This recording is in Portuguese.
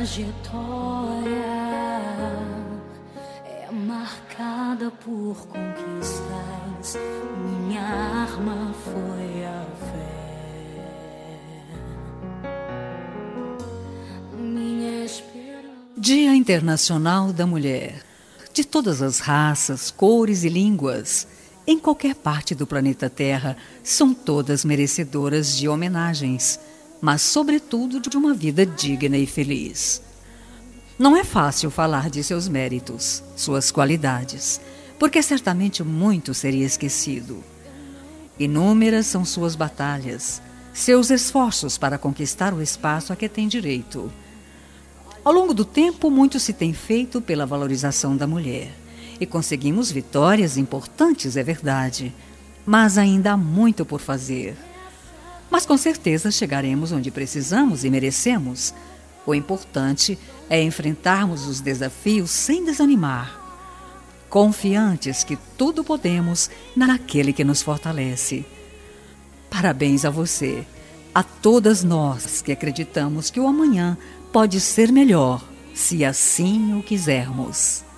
trajetória é marcada por conquistas. Minha arma foi a fé. Minha esperança. Dia Internacional da Mulher. De todas as raças, cores e línguas, em qualquer parte do planeta Terra, são todas merecedoras de homenagens, mas sobretudo de uma vida digna e feliz. Não é fácil falar de seus méritos, suas qualidades, porque certamente muito seria esquecido. Inúmeras são suas batalhas, seus esforços para conquistar o espaço a que tem direito. Ao longo do tempo, muito se tem feito pela valorização da mulher. E conseguimos vitórias importantes, é verdade, mas ainda há muito por fazer. Mas com certeza chegaremos onde precisamos e merecemos. O importante é enfrentarmos os desafios sem desanimar, confiantes que tudo podemos naquele que nos fortalece. Parabéns a você, a todas nós que acreditamos que o amanhã pode ser melhor, se assim o quisermos.